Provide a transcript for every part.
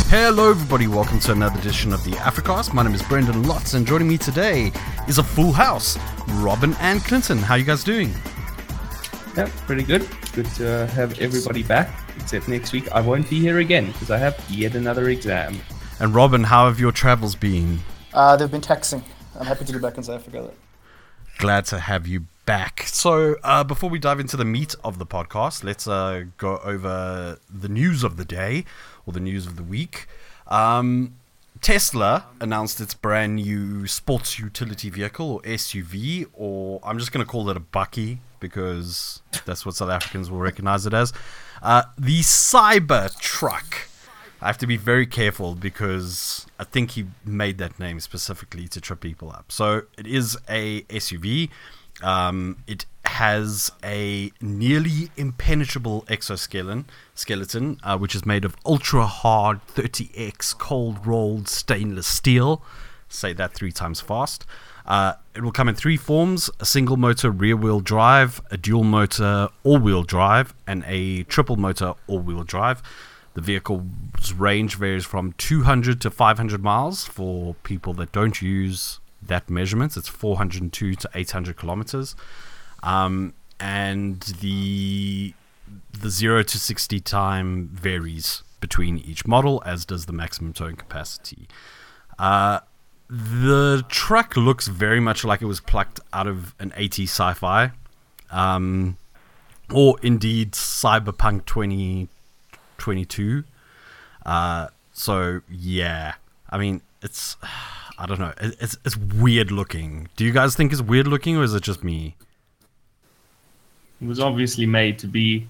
Hello everybody, welcome to another edition of the Africast. My name is Brendan Lotz and joining me today is a full house, Robin and Clinton. How are you guys doing? Yeah, pretty good. Good to have everybody back, except next week I won't be here again because I have yet another exam. And Robin, how have your travels been? They've been taxing. I'm happy to be back in South Africa though. Glad to have you back. So before we dive into the meat of the podcast, let's go over the news of the day, or the news of the week. Tesla announced its brand new sports utility vehicle, or SUV, or I'm just going to call it a bakkie because that's what South Africans will recognize it as. The Cybertruck. I have to be very careful because I think he made that name specifically to trip people up. So it is a SUV. It has a nearly impenetrable exoskeleton, which is made of ultra hard 30x cold rolled stainless steel. Say that 3 times fast. It will come in 3 forms: a single motor rear wheel drive, a dual motor all wheel drive, and a triple motor all wheel drive. The vehicle's range varies from 200 to 500 miles. For people that don't use that measurement, it's 402 to 800 kilometers. And the 0 to 60 time varies between each model, as does the maximum towing capacity. The truck looks very much like it was plucked out of an 80s sci-fi, or indeed Cyberpunk 2022. So yeah, I mean, it's, I don't know, it's weird looking. Do you guys think it's weird looking, or is it just me? It was obviously made to be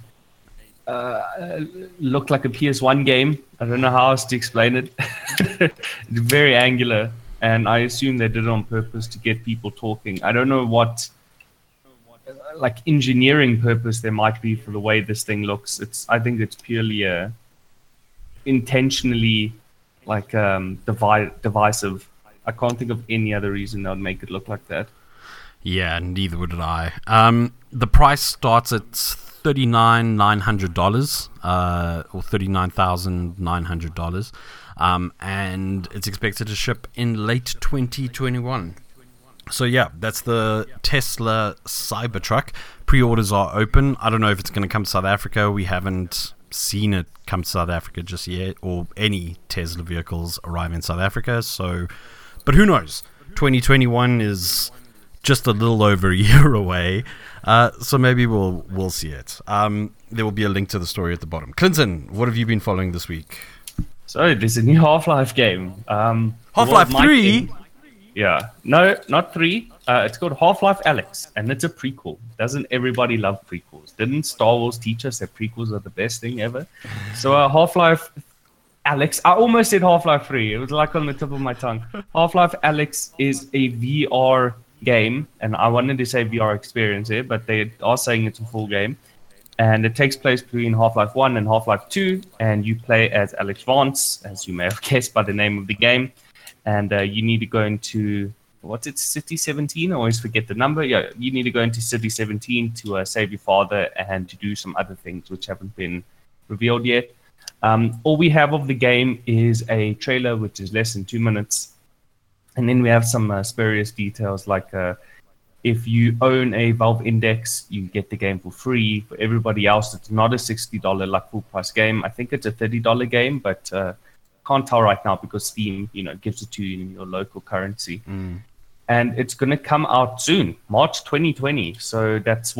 look like a PS1 game. I don't know how else to explain it. It's very angular, and I assume they did it on purpose to get people talking. I don't know what like engineering purpose there might be for the way this thing looks. I think it's purely intentionally like divisive. I can't think of any other reason that would make it look like that. Yeah, neither would I. The price starts at $39,900, or $39,900, and it's expected to ship in late 2021. So yeah, that's the Tesla Cybertruck. Pre-orders are open. I don't know if it's going to come to South Africa. We haven't seen it come to South Africa just yet, or any Tesla vehicles arrive in South Africa. So, but who knows? 2021 is just a little over a year away, so maybe we'll see it. There will be a link to the story at the bottom. Clinton, what have you been following this week? So there's a new Half-Life game. Half-Life 3? Yeah, no, not 3. It's called Half-Life Alyx, and it's a prequel. Doesn't everybody love prequels? Didn't Star Wars teach us that prequels are the best thing ever? So Half-Life Alyx, I almost said Half-Life 3. It was like on the tip of my tongue. Half-Life Alyx is a VR game, and I wanted to say VR experience here, but they are saying it's a full game. And it takes place between Half-Life 1 and Half-Life 2, and you play as Alex Vance, as you may have guessed by the name of the game. And you need to go into, City 17? I always forget the number. Yeah, you need to go into City 17 to save your father and to do some other things which haven't been revealed yet. All we have of the game is a trailer, which is less than 2 minutes. And then we have some spurious details, like if you own a Valve Index, you get the game for free. For everybody else, it's not a $60 like full price game. I think it's a $30 game, but can't tell right now because Steam, gives it to you in your local currency. And it's going to come out soon, March 2020. So that's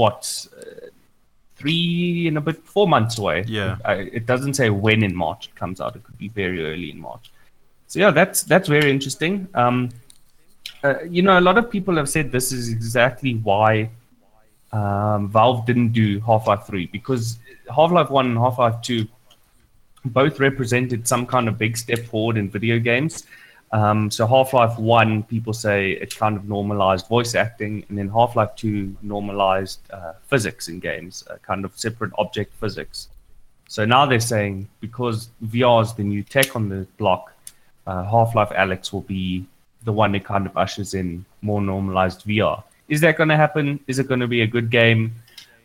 4 months away. Yeah. It doesn't say when in March it comes out. It could be very early in March. So yeah, that's very interesting. A lot of people have said this is exactly why Valve didn't do Half-Life 3, because Half-Life 1 and Half-Life 2 both represented some kind of big step forward in video games. So Half-Life 1, people say it kind of normalized voice acting, and then Half-Life 2 normalized physics in games, kind of separate object physics. So now they're saying, because VR is the new tech on the block, Half-Life Alyx will be the one that kind of ushers in more normalized VR. Is that going to happen? Is it going to be a good game?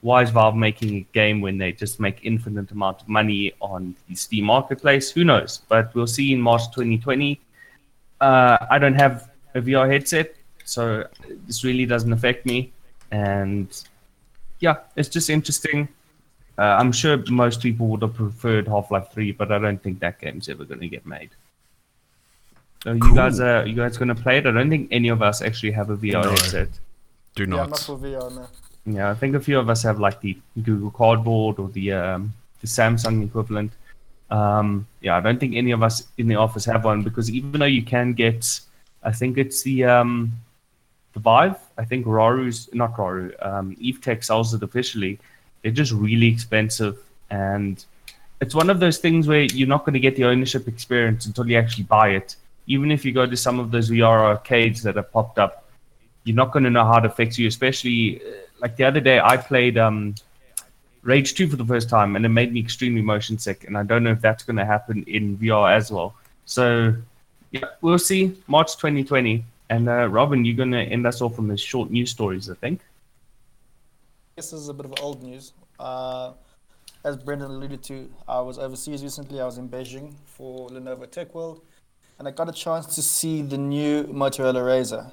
why is Valve making a game when they just make infinite amount of money on the Steam marketplace? Who knows? But we'll see in March 2020. I don't have a VR headset, so this really doesn't affect me. And yeah, it's just interesting. I'm sure most people would have preferred Half-Life 3, but I don't think that game's ever going to get made. So Cool. you guys going to play it? I don't think any of us actually have a VR No. headset. Do Yeah, not. not for VR, no. Yeah, I think a few of us have like the Google Cardboard or the Samsung equivalent. Yeah, I don't think any of us in the office have one, because even though you can get, I think it's the Vive. I think EveTech sells it officially. They're just really expensive, and it's one of those things where you're not going to get the ownership experience until you actually buy it. Even if you go to some of those VR arcades that have popped up, you're not going to know how it affects you, especially like the other day I played Rage 2 for the first time, and it made me extremely motion sick, and I don't know if that's going to happen in VR as well. So yeah, we'll see. March 2020. And Robin, you're going to end us off on the short news stories, I think. This is a bit of old news. As Brendan alluded to, I was overseas recently. I was in Beijing for Lenovo Tech World, and I got a chance to see the new Motorola Razr.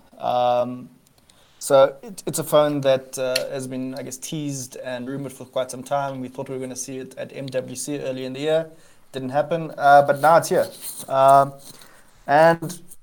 So it's a phone that has been, I guess, teased and rumored for quite some time. We thought we were going to see it at MWC early in the year. Didn't happen, but now it's here. And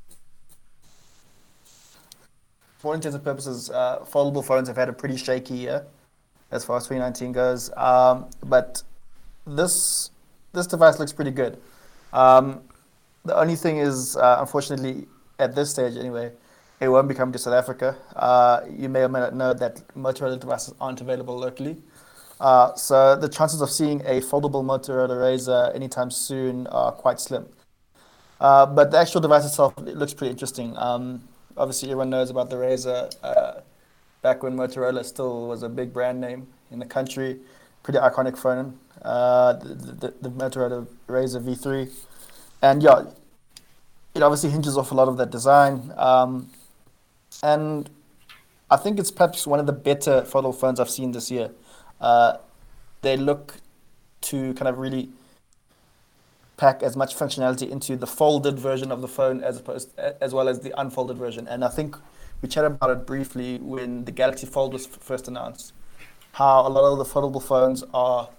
for all intents and purposes, foldable phones have had a pretty shaky year as far as 2019 goes. But this device looks pretty good. The only thing is, unfortunately, at this stage anyway, it won't be coming to South Africa. You may or may not know that Motorola devices aren't available locally. So the chances of seeing a foldable Motorola Razr anytime soon are quite slim. But the actual device itself, it looks pretty interesting. Obviously, everyone knows about the Razr back when Motorola still was a big brand name in the country. Pretty iconic phone, the Motorola Razr V3. And yeah, it obviously hinges off a lot of that design. And I think it's perhaps one of the better foldable phones I've seen this year. They look to kind of really pack as much functionality into the folded version of the phone as well as the unfolded version. And I think we chatted about it briefly when the Galaxy Fold was first announced, how a lot of the foldable phones are,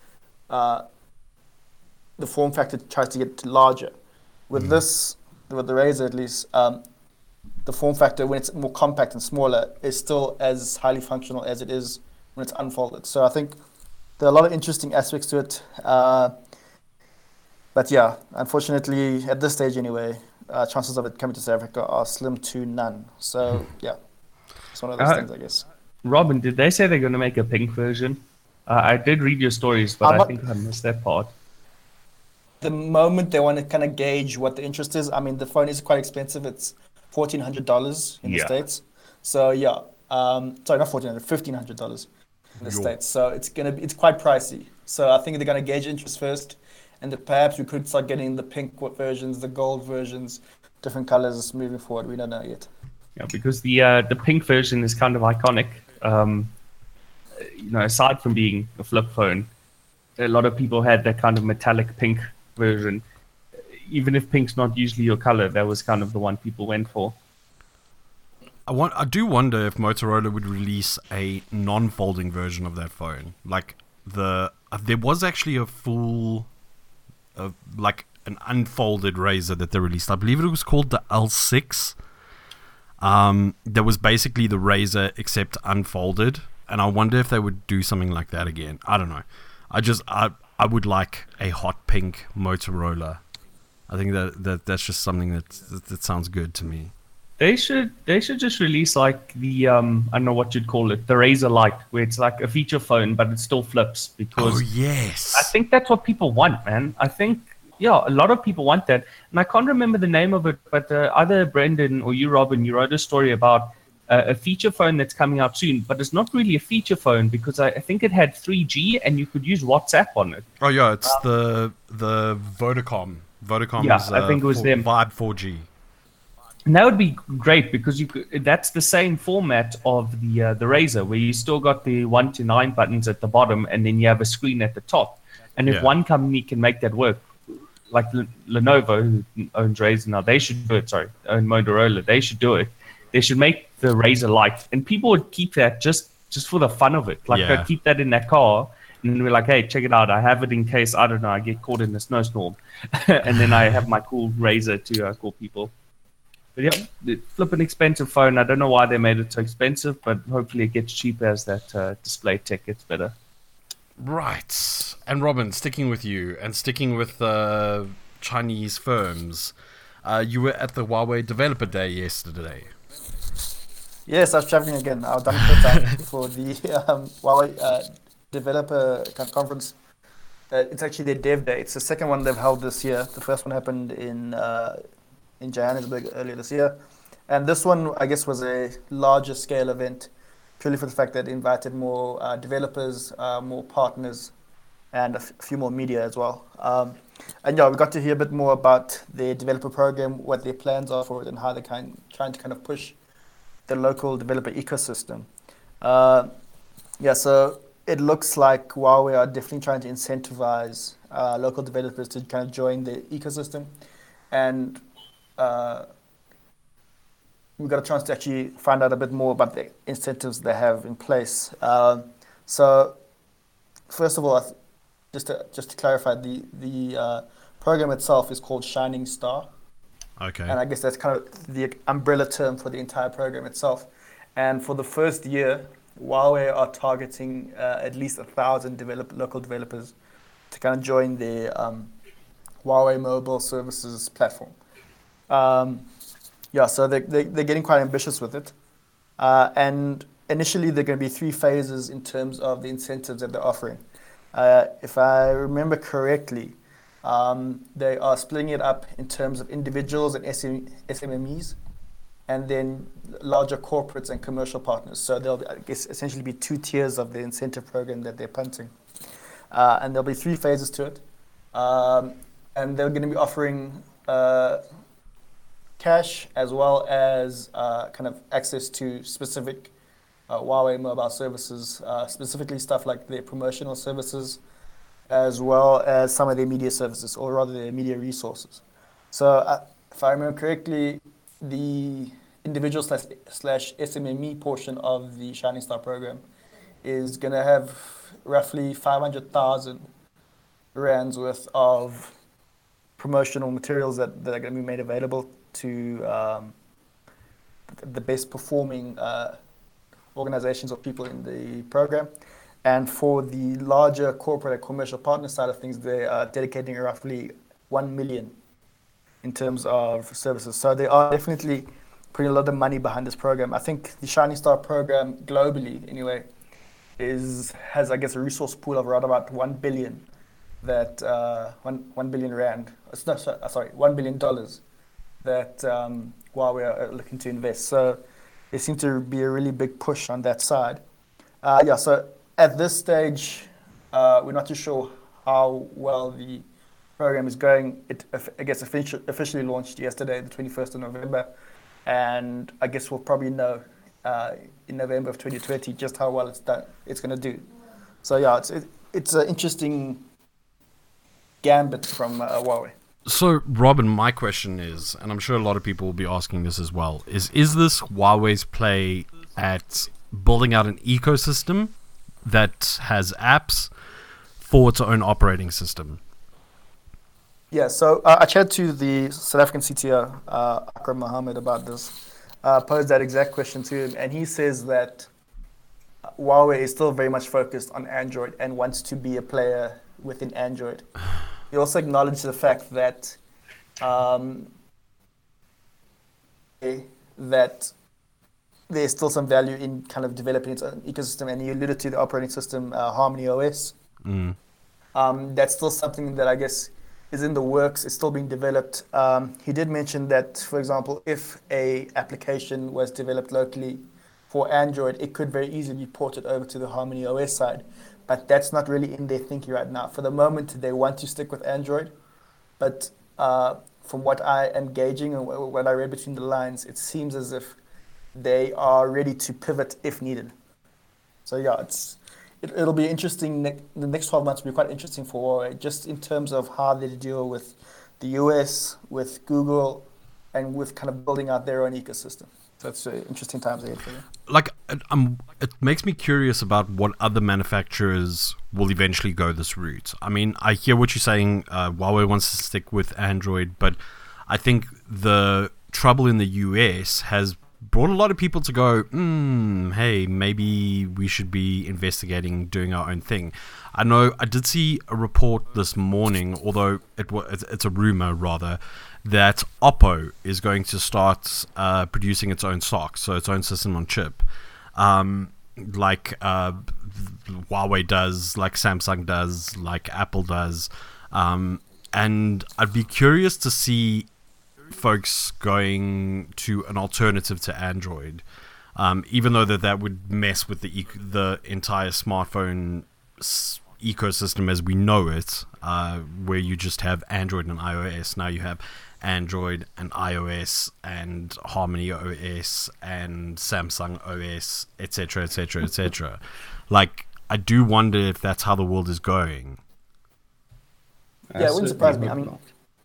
the form factor tries to get larger. With this, with the Razr at least, the form factor, when it's more compact and smaller, is still as highly functional as it is when it's unfolded. So I think there are a lot of interesting aspects to it. But yeah, unfortunately, at this stage anyway, chances of it coming to South Africa are slim to none. So yeah, it's one of those things, I guess. Robin, did they say they're going to make a pink version? I did read your stories, but I think I missed that part. The moment they want to kind of gauge what the interest is, I mean, the phone is quite expensive. It's $1,400 in the States. So yeah, sorry, not $1,400, $1,500 in the States. So it's quite pricey. So I think they're going to gauge interest first. And that perhaps we could start getting the pink versions, the gold versions, different colors moving forward. We don't know yet. Yeah, because the pink version is kind of iconic. Aside from being a flip phone, a lot of people had that kind of metallic pink version. Even if pink's not usually your color, that was kind of the one people went for. I do wonder if Motorola would release a non-folding version of that phone. Like there was actually a full. Like an unfolded Razr that they released. I believe it was called the L6. That was basically the Razr except unfolded, and I wonder if they would do something like that again. I don't know. I would like a hot pink Motorola. I think that's just something that sounds good to me. They should just release like the I don't know what you'd call it, the Razr Lite, where it's like a feature phone but it still flips, because yes, I think that's what people want, man. I think a lot of people want that, and I can't remember the name of it, but either Brendan or you, Robin, you wrote a story about a feature phone that's coming out soon, but it's not really a feature phone because I think it had 3G and you could use WhatsApp on it. Oh yeah, it's the Vodacom. Vodacom's I think it was them. Vibe 4G. And that would be great because that's the same format of the Razer, where you still got the 1 to 9 buttons at the bottom, and then you have a screen at the top. And if one company can make that work, like Lenovo, who owns Razer now, they should do it. Sorry, own Motorola, they should do it. They should make the Razer Lite, and people would keep that just for the fun of it. Like they'd keep that in their car, and we're like, hey, check it out. I have it in case, I don't know, I get caught in a snowstorm, and then I have my cool Razer to call people. But yeah, the flipping expensive phone. I don't know why they made it so expensive, but hopefully it gets cheaper as that display tech gets better. Right. And Robin, sticking with you and sticking with Chinese firms, you were at the Huawei Developer Day yesterday. Yes, I was traveling again. I was done for the Huawei Developer Conference. It's actually their Dev Day. It's the second one they've held this year. The first one happened in Johannesburg earlier this year. And this one, I guess, was a larger scale event, purely for the fact that it invited more developers, more partners, and a few more media as well. And yeah, we got to hear a bit more about their developer program, what their plans are for it, and how they're trying to kind of push the local developer ecosystem. So it looks like Huawei are definitely trying to incentivize local developers to kind of join the ecosystem. And we got a chance to actually find out a bit more about the incentives they have in place. So first of all, just to clarify, the program itself is called Shining Star. Okay. And I guess that's kind of the umbrella term for the entire program itself. And for the first year, Huawei are targeting at least 1,000 local developers to kind of join the Huawei Mobile Services platform. So they're getting quite ambitious with it. And initially, there are going to be 3 phases in terms of the incentives that they're offering. If I remember correctly, they are splitting it up in terms of individuals and SMMEs, and then larger corporates and commercial partners. So there'll, I guess, essentially be 2 tiers of the incentive program that they're punting. And there'll be 3 phases to it. And they're going to be offering cash as well as kind of access to specific Huawei mobile services, specifically stuff like their promotional services, as well as some of their media services, or rather their media resources. So if I remember correctly, the individual slash SMME portion of the Shining Star program is going to have roughly 500,000 rands worth of promotional materials that are going to be made available to the best performing organizations or people in the program. And for the larger corporate and commercial partner side of things, they are dedicating roughly 1 million in terms of services. So they are definitely putting a lot of money behind this program. I think the Shining Star program globally, anyway, has I guess a resource pool of around about 1 billion that 1 billion rand. Sorry, $1 billion that Huawei are looking to invest. So there seems to be a really big push on that side. So at this stage, we're not too sure how well the program is going. It, I guess, officially launched yesterday, the 21st of November, and I guess we'll probably know in November of 2020 just how well it's going to do. So yeah, it's an interesting gambit from Huawei. So, Robin, my question is, and I'm sure a lot of people will be asking this as well, is this Huawei's play at building out an ecosystem that has apps for its own operating system? Yeah, so I chatted to the South African CTO, Akram Mohammed, about this, posed that exact question to him, and he says that Huawei is still very much focused on Android and wants to be a player within Android. He also acknowledged the fact that that there's still some value in kind of developing its own ecosystem, and he alluded to the operating system Harmony OS. That's still something that I guess is in the works. It's still being developed. He did mention that, for example, if a application was developed locally for Android, it could very easily be ported over to the Harmony OS side. But that's not really in their thinking right now. For the moment, they want to stick with Android. But from what I am gauging and what I read between the lines, it seems as if they are ready to pivot if needed. So yeah, it'll be interesting. The next 12 months will be quite interesting for Huawei, just in terms of how they deal with the US, with Google, and with kind of building out their own ecosystem. So it's interesting times ahead for them. Like, it makes me curious about what other manufacturers will eventually go this route. I mean, I hear what you're saying. Huawei wants to stick with Android, but I think the trouble in the US has brought a lot of people to go, hey, maybe we should be investigating doing our own thing. I know I did see a report this morning, although it's a rumor rather, that Oppo is going to start producing its own SoC, so its own system on chip, like Huawei does, like Samsung does, like Apple does, and I'd be curious to see folks going to an alternative to Android, even though that would mess with the entire smartphone ecosystem as we know it, where you just have Android and iOS. Now you have Android and iOS and Harmony OS and Samsung OS, etc., etc., etc. Like, I do wonder if that's how the world is going. Yeah, it wouldn't surprise me. I mean,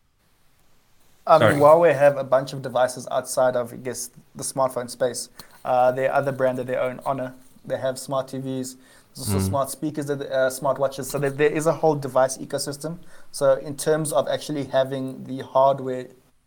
Huawei have a bunch of devices outside of, I guess, the smartphone space. There are other brands that they own. Honor, they have smart TVs. There's also smart speakers, smart watches. So there is a whole device ecosystem. So in terms of actually having the hardware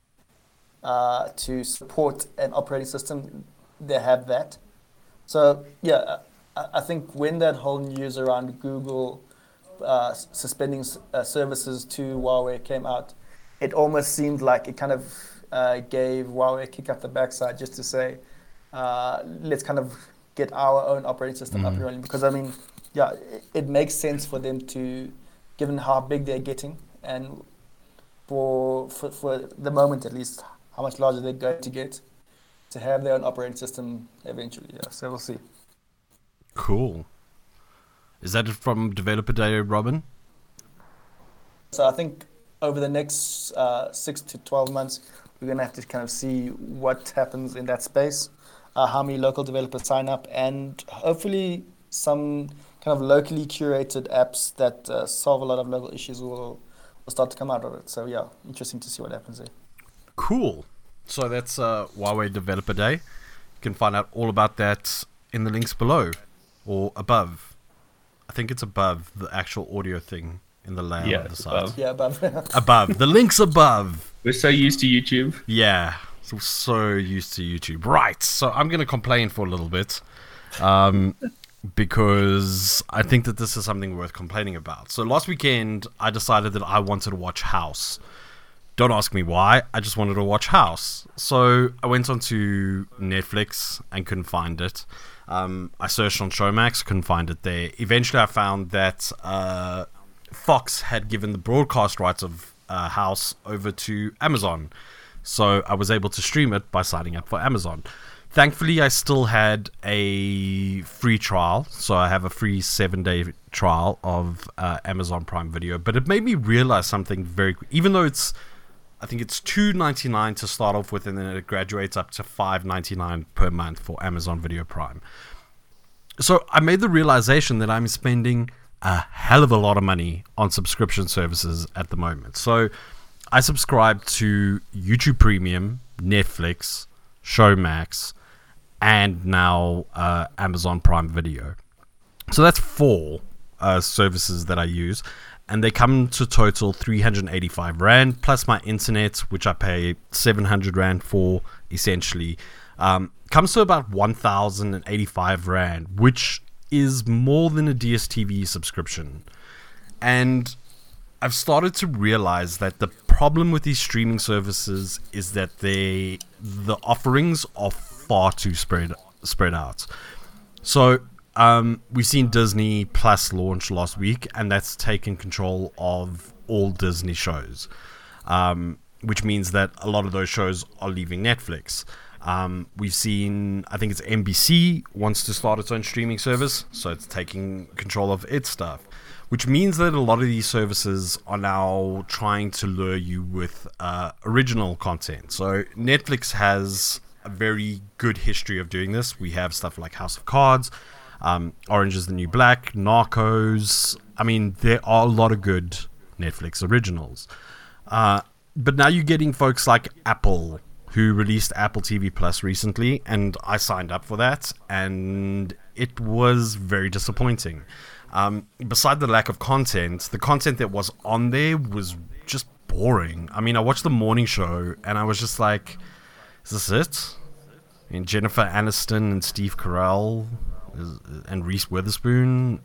to support an operating system, they have that. So yeah, I think when that whole news around Google suspending services to Huawei came out, it almost seemed like it kind of gave Huawei a kick up the backside just to say, let's kind of get our own operating system up and running. Because, I mean, yeah, it makes sense for them to, given how big they're getting, and for the moment at least, how much larger they're going to get, to have their own operating system eventually. Yeah, so we'll see. Cool. Is that it from Developer Day, Robin? So I think over the next 6 to 12 months, we're going to have to kind of see what happens in that space, how many local developers sign up, and hopefully some kind of locally curated apps that solve a lot of local issues will start to come out of it. So yeah, interesting to see what happens there. Cool. So that's Huawei Developer Day. You can find out all about that in the links below or above. I think it's above the actual audio thing in the layout of the site. Above. Yeah, above. Above. The link's above. We're so used to YouTube. Yeah. So used to YouTube. Right. So I'm going to complain for a little bit. Because I think that this is something worth complaining about. So last weekend, I decided that I wanted to watch House. Don't ask me why. I just wanted to watch House. So I went onto Netflix and couldn't find it. I searched on Showmax, couldn't find it there. Eventually, I found that Fox had given the broadcast rights of House over to Amazon. So I was able to stream it by signing up for Amazon. Thankfully, I still had a free trial. So I have a free 7-day trial of Amazon Prime Video. But it made me realize something very quick. Even though I think it's $2.99 to start off with, and then it graduates up to $5.99 per month for Amazon Video Prime. So I made the realization that I'm spending a hell of a lot of money on subscription services at the moment. So I subscribe to YouTube Premium, Netflix, Showmax, and now Amazon Prime Video. So that's 4 services that I use. And they come to total 385 Rand, plus my internet, which I pay 700 Rand for, essentially. Comes to about 1,085 Rand, which is more than a DSTV subscription. And I've started to realize that the problem with these streaming services is that the offerings are far too spread out. So we've seen Disney Plus launch last week, and that's taken control of all Disney shows, which means that a lot of those shows are leaving Netflix. We've seen, I think it's NBC wants to start its own streaming service, so it's taking control of its stuff. which means that a lot of these services are now trying to lure you with original content. So Netflix has a very good history of doing this. We have stuff like House of Cards, Orange is the New Black, Narcos. I mean, there are a lot of good Netflix originals. But now you're getting folks like Apple, who released Apple TV Plus recently, and I signed up for that, and it was very disappointing. Beside the lack of content, the content that was on there was just boring. I mean, I watched the morning show, and I was just like, is this it? And Jennifer Aniston and Steve Carell and Reese Witherspoon,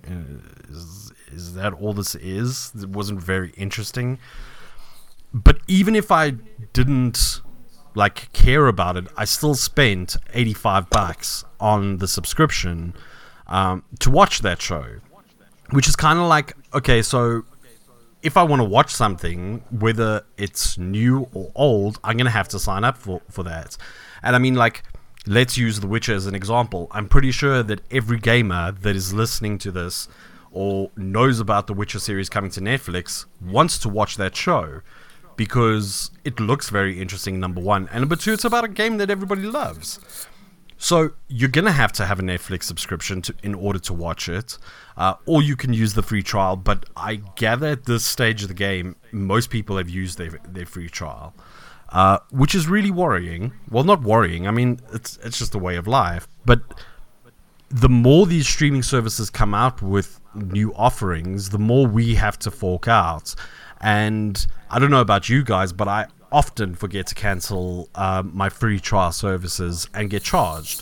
is that all this is? It wasn't very interesting. But even if I didn't care about it, I still spent $85 on the subscription to watch that show, which is kind of like, okay, so if I want to watch something, whether it's new or old, I'm gonna have to sign up for that. And I mean, let's use The Witcher as an example. I'm pretty sure that every gamer that is listening to this or knows about the Witcher series coming to Netflix wants to watch that show, because it looks very interesting, number one. And number two, it's about a game that everybody loves. So you're going to have a Netflix subscription in order to watch it. Or you can use the free trial. But I gather at this stage of the game, most people have used their free trial. Which is really worrying. Well, not worrying. I mean, it's just a way of life. But the more these streaming services come out with new offerings, the more we have to fork out. And I don't know about you guys, but I often forget to cancel my free trial services and get charged.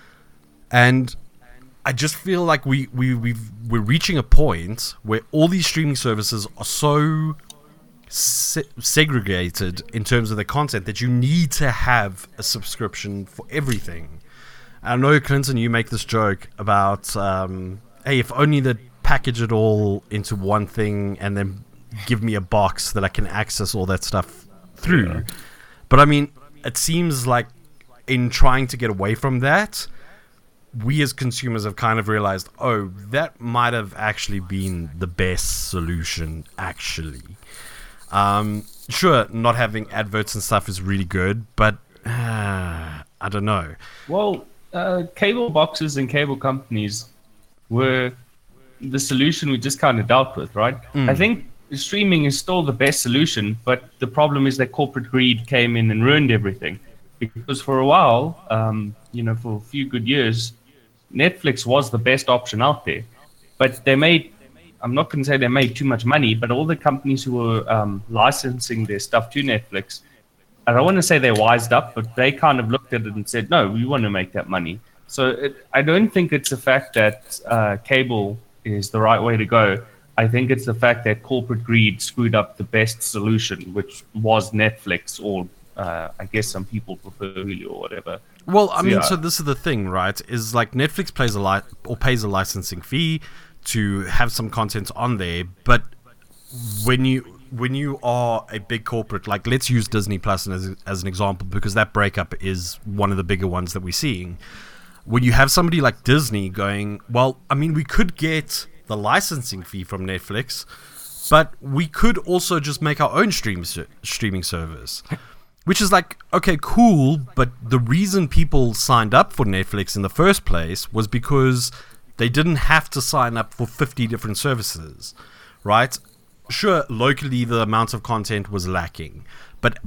And I just feel like we're reaching a point where all these streaming services are so segregated in terms of their content that you need to have a subscription for everything. I know, Clinton, you make this joke about, hey, if only they'd package it all into one thing and then give me a box that I can access all that stuff through. Yeah. But I mean, it seems like in trying to get away from that, we as consumers have kind of realized, oh, that might have actually been the best solution, actually. Sure, not having adverts and stuff is really good, but I don't know. Well, cable boxes and cable companies were the solution we just kind of dealt with, right? I think streaming is still the best solution, but the problem is that corporate greed came in and ruined everything. Because for a while, for a few good years, Netflix was the best option out there. But I'm not going to say they made too much money, but all the companies who were licensing their stuff to Netflix, I don't want to say they wised up, but they kind of looked at it and said, no, we want to make that money. So I don't think it's the fact that cable is the right way to go. I think it's the fact that corporate greed screwed up the best solution, which was Netflix, or I guess some people prefer Hulu or whatever. Well, I mean, so this is the thing, right? Is like Netflix pays a licensing fee to have some content on there, but when you are a big corporate, like let's use Disney Plus as an example, because that breakup is one of the bigger ones that we're seeing. When you have somebody like Disney going, well, I mean, we could get the licensing fee from Netflix, but we could also just make our own streaming service, which is like, okay, cool, but the reason people signed up for Netflix in the first place was because they didn't have to sign up for 50 different services, right? Sure, locally the amount of content was lacking, but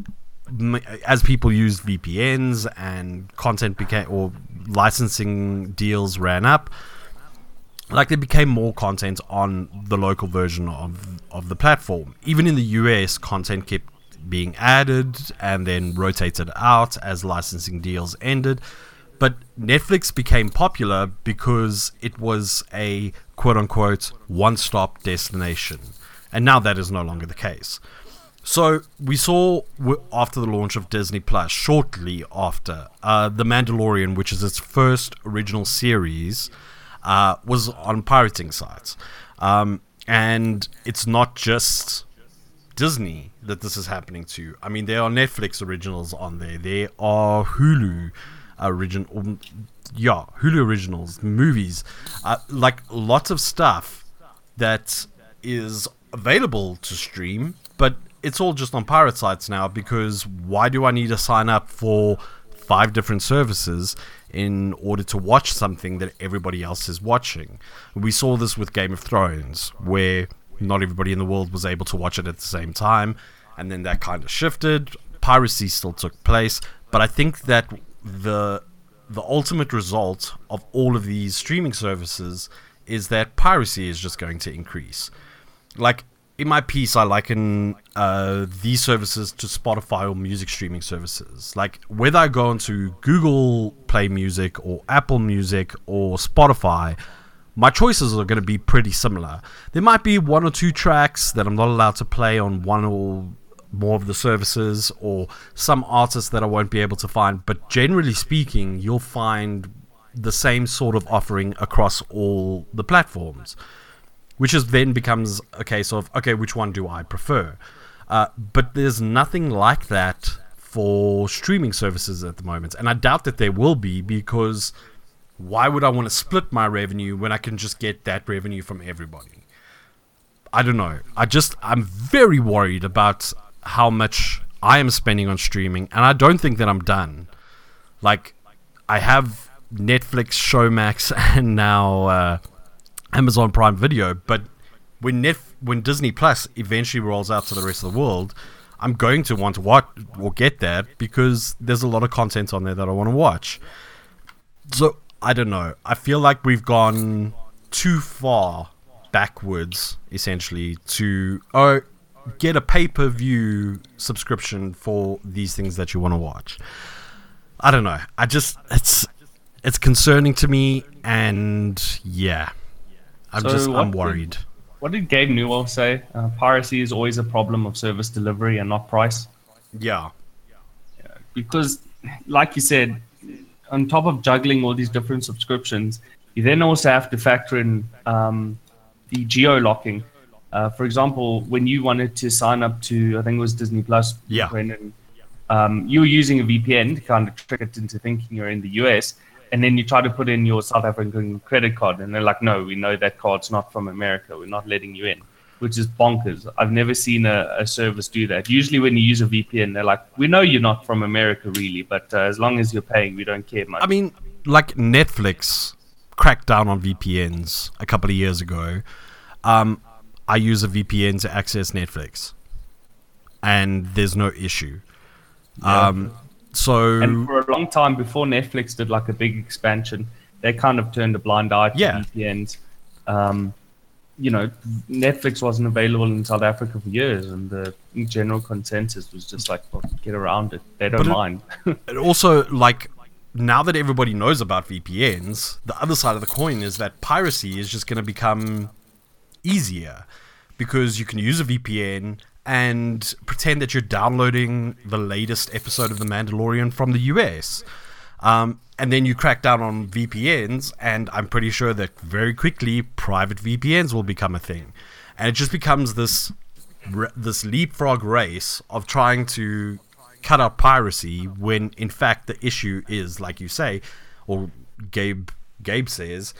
as people used VPNs and content or licensing deals ran up, like there became more content on the local version of the platform. Even in the US, content kept being added and then rotated out as licensing deals ended. But Netflix became popular because it was a quote-unquote one-stop destination. And now that is no longer the case. So we saw after the launch of Disney Plus, shortly after, The Mandalorian, which is its first original series, was on pirating sites. And it's not just Disney that this is happening to. I mean, there are Netflix originals on there. There are Hulu originals, movies, like lots of stuff that is available to stream, but it's all just on pirate sites now, because why do I need to sign up for 5 different services in order to watch something that everybody else is watching? We saw this with Game of Thrones, where not everybody in the world was able to watch it at the same time, and then that kind of shifted. Piracy still took place, but I think that the ultimate result of all of these streaming services is that piracy is just going to increase. Like, in my piece, I liken these services to Spotify or music streaming services. Like, whether I go onto Google Play Music or Apple Music or Spotify, my choices are going to be pretty similar. There might be 1 or 2 tracks that I'm not allowed to play on one or more of the services, or some artists that I won't be able to find. But generally speaking, you'll find the same sort of offering across all the platforms, which is then becomes a case of, okay, which one do I prefer? But there's nothing like that for streaming services at the moment. And I doubt that there will be, because why would I want to split my revenue when I can just get that revenue from everybody? I don't know. I'm very worried about how much I am spending on streaming, and I don't think that I'm done. Like, I have Netflix, Showmax, and now Amazon Prime Video, but when Disney Plus eventually rolls out to the rest of the world, I'm going to want to watch or get that, because there's a lot of content on there that I want to watch. So, I don't know. I feel like we've gone too far backwards, essentially, to get a pay-per-view subscription for these things that you want to watch. I don't know. It's concerning to me, and yeah, I'm worried. What did Gabe Newell say? Piracy is always a problem of service delivery and not price. Yeah. Because, like you said, on top of juggling all these different subscriptions, you then also have to factor in the geo-locking. For example, when you wanted to sign up to, I think it was Disney Plus, Brendan, you were using a VPN to kind of trick it into thinking you're in the US, and then you try to put in your South African credit card, and they're like, no, we know that card's not from America. We're not letting you in, which is bonkers. I've never seen a service do that. Usually when you use a VPN, they're like, we know you're not from America, really, but as long as you're paying, we don't care much. I mean, like Netflix cracked down on VPNs a couple of years ago. I use a VPN to access Netflix, and there's no issue. And for a long time before Netflix did like a big expansion, they kind of turned a blind eye to VPNs. Netflix wasn't available in South Africa for years, and the general consensus was just like, well, get around it. They don't mind. It also, like, now that everybody knows about VPNs, the other side of the coin is that piracy is just going to become easier, because you can use a VPN and pretend that you're downloading the latest episode of The Mandalorian from the US. And then you crack down on VPNs, and I'm pretty sure that very quickly private VPNs will become a thing. And it just becomes this leapfrog race of trying to cut out piracy, when in fact the issue is, like you say, or Gabe says,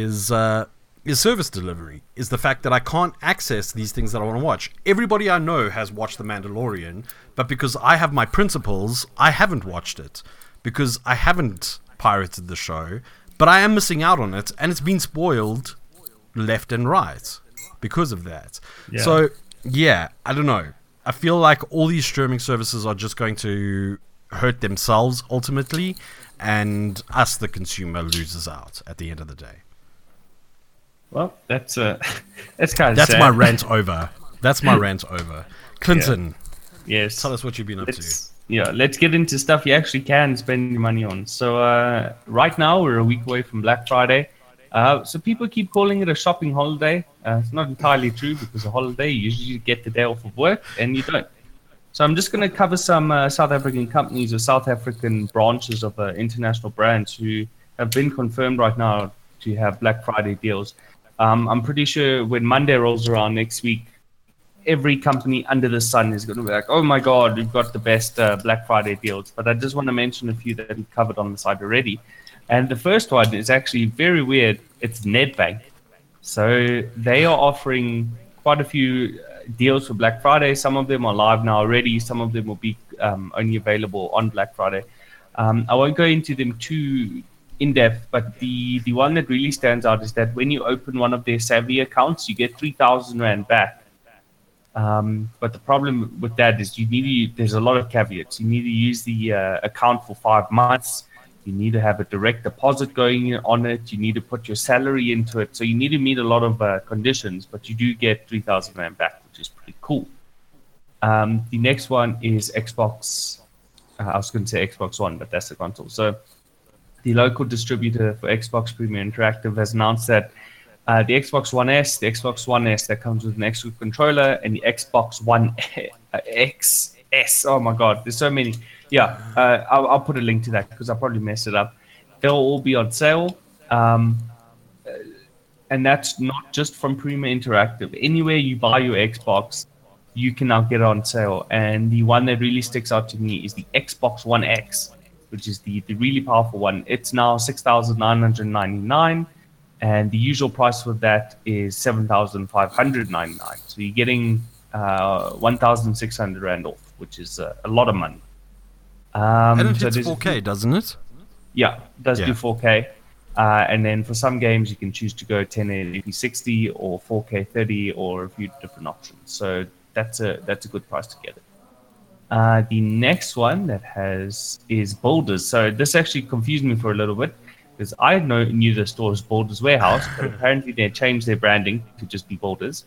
is service delivery, is the fact that I can't access these things that I want to watch. Everybody I know has watched The Mandalorian, but because I have my principles, I haven't watched it, because I haven't pirated the show, but I am missing out on it, and it's been spoiled left and right because of that. Yeah. So, yeah, I don't know. I feel like all these streaming services are just going to hurt themselves ultimately, and us, the consumer, loses out at the end of the day. Well, that's kind of That's sad. my rant over. That's my rant over. Clinton, yes, tell us what you've been up to. Yeah, let's get into stuff you actually can spend your money on. So right now, we're a week away from Black Friday. So people keep calling it a shopping holiday. It's not entirely true, because a holiday, you usually get the day off of work, and you don't. So I'm just going to cover some South African companies or South African branches of international brands who have been confirmed right now to have Black Friday deals. I'm pretty sure when Monday rolls around next week, every company under the sun is going to be like, oh my God, we've got the best Black Friday deals. But I just want to mention a few that we've covered on the side already. And the first one is actually very weird. It's Nedbank. So they are offering quite a few deals for Black Friday. Some of them are live now already. Some of them will be only available on Black Friday. I won't go into them too in depth, but the one that really stands out is that when you open one of their Savvy accounts, you get 3,000 Rand back. But the problem with that is there's a lot of caveats. You need to use the account for 5 months. You need to have a direct deposit going on it. You need to put your salary into it. So you need to meet a lot of conditions, but you do get 3,000 Rand back, which is pretty cool. The next one is Xbox. I was going to say Xbox One, but that's the console. So the local distributor for Xbox Premier Interactive has announced that the Xbox One S, the Xbox One S that comes with an extra controller, and the Xbox One XS. Oh my God, there's so many. Yeah, I'll put a link to that because I probably messed it up. They'll all be on sale. And that's not just from Premier Interactive. Anywhere you buy your Xbox, you can now get it on sale. And the one that really sticks out to me is the Xbox One X, which is the really powerful one. It's now 6,999, and the usual price for that is 7,599. So you're getting 1,600 Rand off, which is a lot of money. And it hits 4K, doesn't it? Yeah, it does do 4K. And then for some games, you can choose to go 1080p 60 or 4K 30 or a few different options. So that's a good price to get it. The next one is Boulders. So this actually confused me for a little bit because I knew the store was Boulders Warehouse, but apparently they changed their branding to just be Boulders.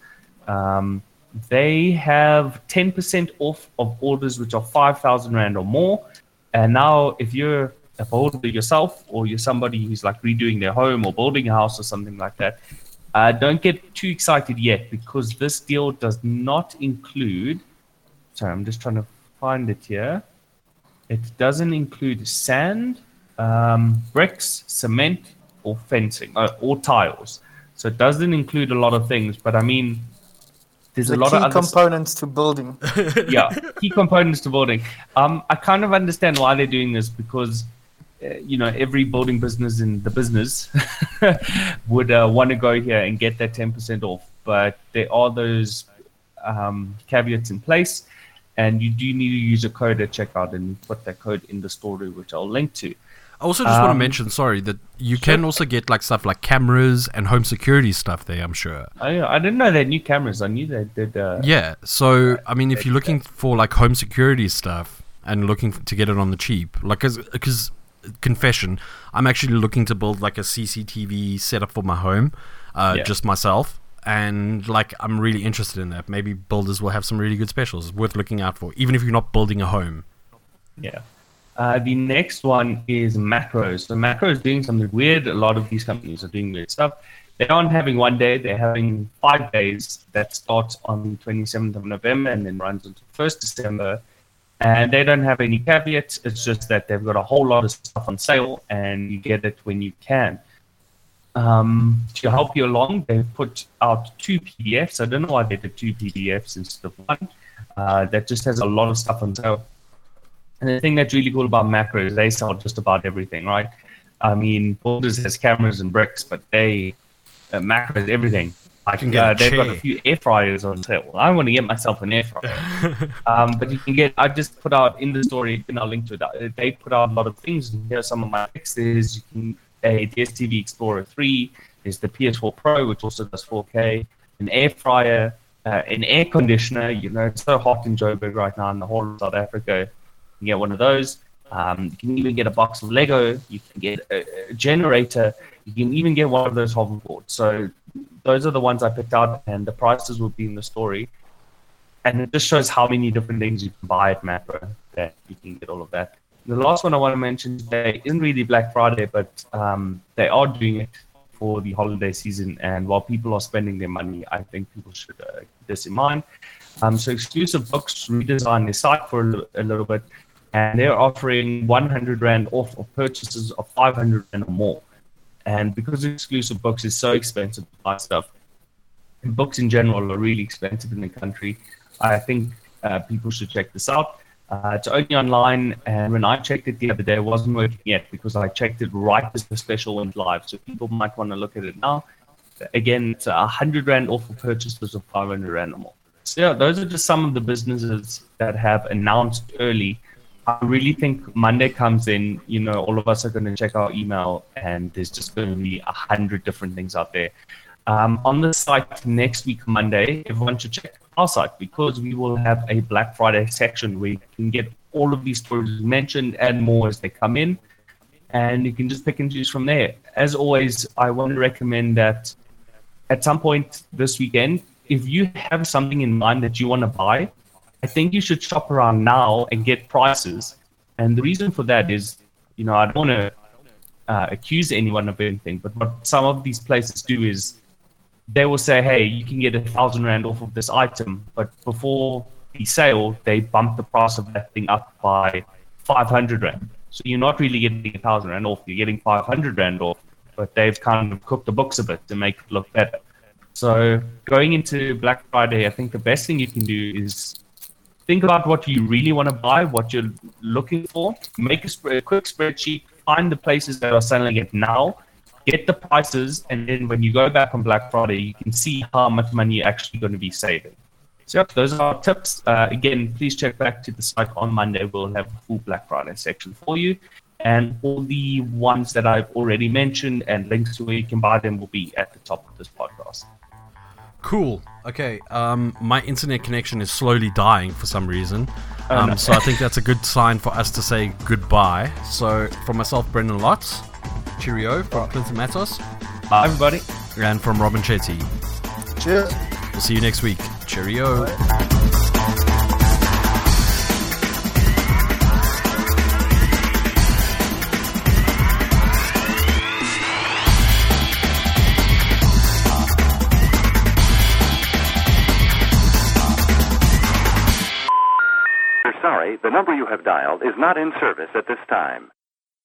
They have 10% off of orders which are 5,000 Rand or more. And now if you're a builder yourself or you're somebody who's like redoing their home or building a house or something like that, don't get too excited yet because this deal does not include, sorry, I'm just trying to find it here. It doesn't include sand, bricks, cement, or fencing, or tiles. So it doesn't include a lot of things, but I mean, there's a lot of other components to building. Yeah, key components to building. I kind of understand why they're doing this because, every building business in the business would want to go here and get that 10% off. But there are those caveats in place, and you do need to use a code at checkout and put that code in the story, which I'll link to. I also just want to mention, sorry, that you can also get like stuff like cameras and home security stuff there, I'm sure. I didn't know they had new cameras. I knew they did. Yeah, so, I mean, if you're looking for like home security stuff and looking to get it on the cheap, like, because, confession, I'm actually looking to build like a CCTV setup for my home, just myself. And like, I'm really interested in that. Maybe Builders will have some really good specials worth looking out for, even if you're not building a home. Yeah. The next one is Macros. So Macro is doing something weird. A lot of these companies are doing weird stuff. They aren't having one day. They're having 5 days that starts on the 27th of November and then runs until 1st December. And they don't have any caveats. It's just that they've got a whole lot of stuff on sale and you get it when you can. To help you along, they've put out 2 PDFs. I don't know why they did 2 PDFs instead of 1. That just has a lot of stuff on sale. And the thing that's really cool about Macro is they sell just about everything, right? I mean, Builders has cameras and bricks, but Macro has everything. Like, they've got a few air fryers on sale. I want to get myself an air fryer. But you can I just put out in the story, and I'll link to it. They put out a lot of things. Here are some of my picks. There's a DSTV Explorer 3. There's the PS4 Pro, which also does 4K. An air fryer, an air conditioner. It's so hot in Joburg right now in the whole of South Africa. You can get one of those. You can even get a box of Lego. You can get a generator. You can even get one of those hoverboards. So those are the ones I picked out, and the prices will be in the story. And it just shows how many different things you can buy at Macro that you can get all of that. The last one I want to mention today isn't really Black Friday, but they are doing it for the holiday season. And while people are spending their money, I think people should keep this in mind. So Exclusive Books redesigned their site for a little bit, and they're offering 100 Rand off of purchases of 500 Rand or more. And because Exclusive Books is so expensive to buy stuff, and books in general are really expensive in the country, I think people should check this out. It's only online, and when I checked it the other day, it wasn't working yet because I checked it right as the special went live. So people might want to look at it now. Again, it's 100 Rand off for purchases of 500 Rand or more. So yeah, those are just some of the businesses that have announced early. I really think Monday comes in, all of us are going to check our email, and there's just going to be 100 different things out there. On the site next week, Monday, everyone should check our site, because we will have a Black Friday section where you can get all of these stories mentioned and more as they come in, and you can just pick and choose from there. As always, I want to recommend that at some point this weekend, if you have something in mind that you want to buy, I think you should shop around now and get prices. And the reason for that is, I don't want to accuse anyone of anything, but what some of these places do is they will say, hey, you can get 1,000 Rand off of this item, but before the sale, they bump the price of that thing up by 500 Rand. So you're not really getting 1,000 Rand off, you're getting 500 Rand off, but they've kind of cooked the books a bit to make it look better. So going into Black Friday, I think the best thing you can do is think about what you really want to buy, what you're looking for, make a quick spreadsheet, find the places that are selling it now, get the prices, and then when you go back on Black Friday, you can see how much money you're actually going to be saving. So yep, those are our tips. Again, please check back to the site on Monday. We'll have a full Black Friday section for you. And all the ones that I've already mentioned and links to where you can buy them will be at the top of this podcast. Cool. Okay. My internet connection is slowly dying for some reason. No. So I think that's a good sign for us to say goodbye. So from myself, Brendan Lotz, cheerio. From Clinton Matos. Bye, everybody. And from Robin Chetty. Cheers. We'll see you next week. Cheerio. Bye. Sorry, the number you have dialed is not in service at this time.